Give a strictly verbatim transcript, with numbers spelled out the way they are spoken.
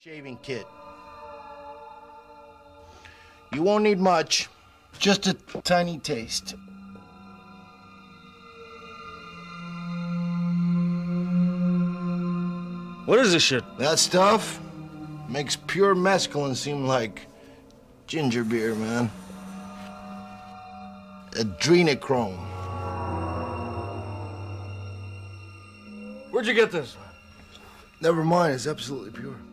Shaving kit. You won't need much, just a tiny taste. What is this shit? That stuff makes pure mescaline seem like ginger beer, man. Adrenochrome. Where'd you get this? Never mind, it's absolutely pure.